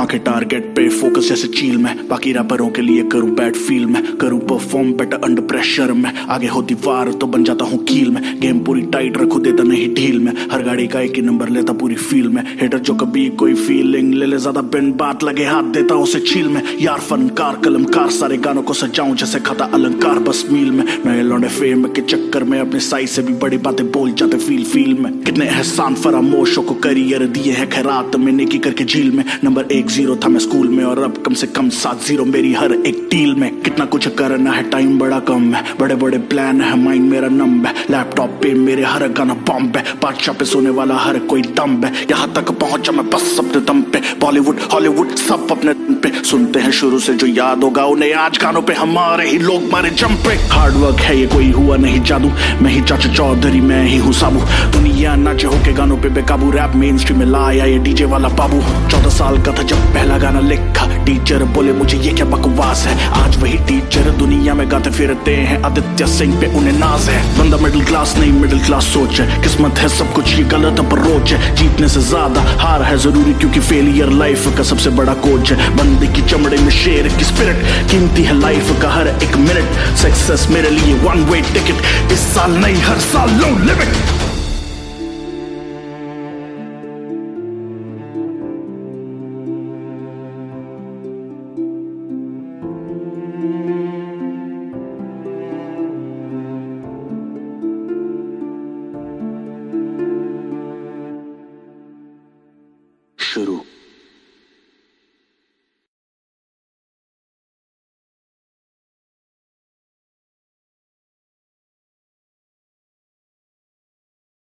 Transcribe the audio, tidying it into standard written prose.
आंखें टारगेट पे फोकस जैसे चील में, बाकी रैपरों के लिए करूं बैड फील में, करूं परफॉर्म बेटर अंडर प्रेशर में, आगे होती वार तो बन जाता हूं कील में, गेम पूरी टाइट रखो देता नहीं ढील में, हर गाड़ी का एक ही नंबर लेता पूरी फील में, हेटर जो कभी कोई फीलिंग ले ले ज्यादा बिन बात लगे हाथ देता उसे छील में, यार फनकार कलमकार सारे गानों को सजाऊं जैसे खाता अलंकार बस मील में, नए लौंडे फेम के चक्कर में अपने साइज से भी बड़ी बातें बोल जाते फील में, कितने एहसान फरामोशों को करियर दिए है खैरात में नेकी करके झील में, नंबर 1-0 था मैं स्कूल में और अब कम से कम 7-0 मेरी हर एक डील में, कितना कुछ करना है टाइम बड़ा कम है, बड़े बड़े प्लान है माइंड मेरा नंब है, लैपटॉप पे मेरे हर गाना बॉम्ब है, बादशाह पे सोने वाला हर कोई दम्ब है, यहाँ तक पहुंचा मैं बस अपने दम पे, बॉलीवुड हॉलीवुड सब अपने दम पे, सुनते हैं शुरू से जो याद होगा उन्हें आज गानों पे हमारे ही लोग मारे जंप पे, हार्ड वर्क है ये कोई हुआ नहीं जादू, मैं ही चाचा चौधरी मैं ही हूँ साबू, दुनिया नाचे होके गानों पे बेकाबू, रैप मेन स्ट्रीम में लाया ये डीजे वाला बाबू, 14 साल का था जब पहला गाना लिखा, टीचर बोले मुझे ये क्या बकवास है, आज वही टीचर दुनिया में गाते फिरते हैं, आदित्य सिंह पे उन्हें नाज है, बंदा मिडिल क्लास नहीं मिडिल क्लास सोच है, किस्मत है सब कुछ ये गलत अप्रोच है, जीतने से ज्यादा हार है जरूरी क्योंकि फेलियर लाइफ का सबसे बड़ा कोच है, बंदे की चमड़े में शेर की स्पिरिट, कीमती है लाइफ का हर एक मिनट, सक्सेस मेरे लिए वन वे टिकट, इस साल नहीं हर साल नो लिमिट। शुरू।